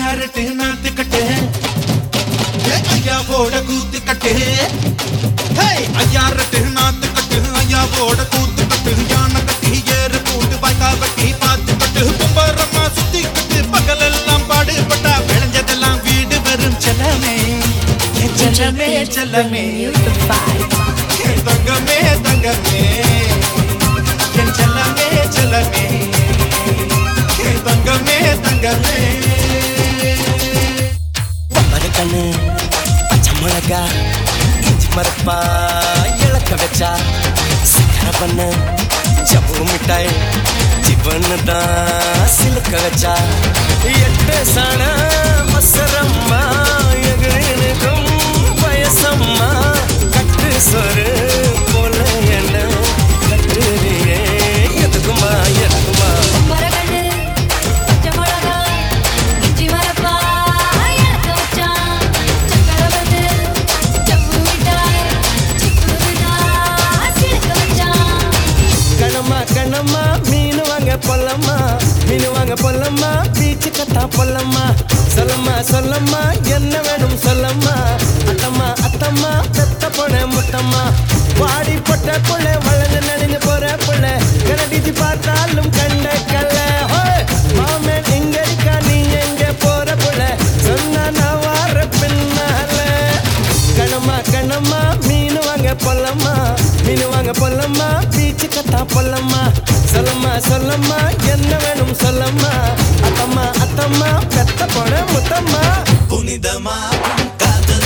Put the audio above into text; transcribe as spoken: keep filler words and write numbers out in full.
carrot நாத்து கட்டு ஐயாவோட கூத்து கட்டு ஐயாரட்டு நாத்து கட்டு ஐயாவோட கூத்து கட்டு யானை கட்டி ஏறு கூட்டு வாய்க்கா வட்டி பார்த்து கட்டு கும்பரம்மா சுத்தி கட்டு பகலெல்லாம் பாடுபட்டா விளைஞ்சதெல்லாம் வீடு வரும் செல்லமே செல்லமே செல்லமே தங்கமே தங்கமே என் செல்லமே செல்லமே தங்கமே தங்கமே கண்ணு பச்சை மிளகா இஞ்சி மரப்பா இழக்க வச்சா சக்கரை பண்ணு ஜவ்வு மிட்டாய் ஜிவனு தான் சிலுக்க வச்சா எட்டு சாண மசரம்மா எகனுக்கும் வயசம்மா கட்டு சொரு போல என்ன கட்டுறியே எதுக்குமா எதுக்குமா கண்ணம்மா மீன் வாங்க பொல்லம்மா மீன் வாங்க பொல்லம்மா பீச்சு கட்டா பொல்லம்மா சொல்லம்மா சொல்லம்மா என்ன வேணும் சொல்லம்மா அத்தம்மா அத்தம்மா பெத்த பொண்ண முத்தம்மா வாடி பொட்ட புள்ள வளர்ந்து நடிந்து போற புள்ள கனடிச்சு பார்த்தாலும் கண்ட கல்ல மாமன் எங்க இருக்கா நீ எங்க போற புள்ள சொன்னா நான் வார பின்னால கண்ணம்மா கண்ணம்மா மீன் வாங்க பொல்லம்மா மீன் வாங்க பொல்லம்மா பீச்சு கட்டா பொல்லம்மா சொல்லம்மா சொல்லம்மா என்ன வேணும் சொல்லம்மா அத்தம்மா அத்தம்மா பெத்த பொண்ண முத்தம்மா புனிதமா காதல்